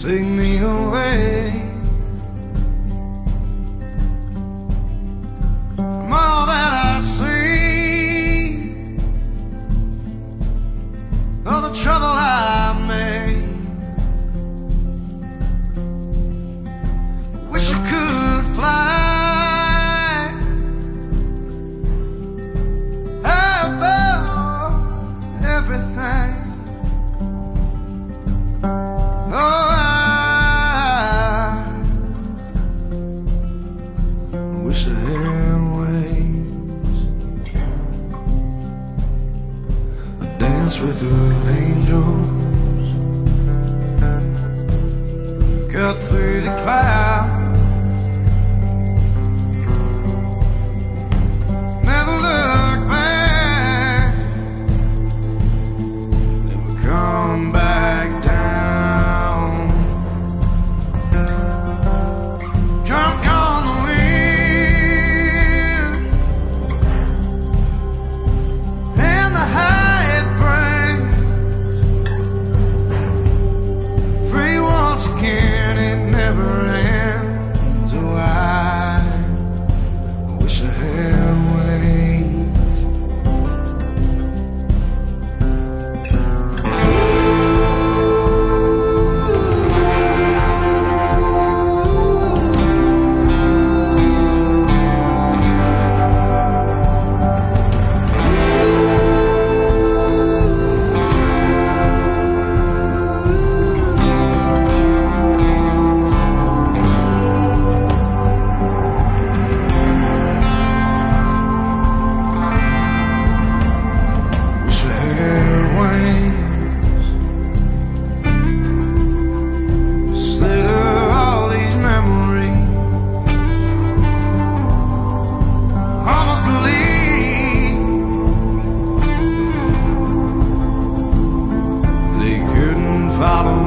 take me away from all that I see, all the trouble I made. Wish I could fly above everything. Oh, wish I had wings. I dance with the angels, cut through the clouds, never look back, never come back down. Drunk on the wind and the high it brings, free once again, it never ends. Oh, I wish I had wings. Wish I had wings. Slither all these memories. Almost believe they couldn't follow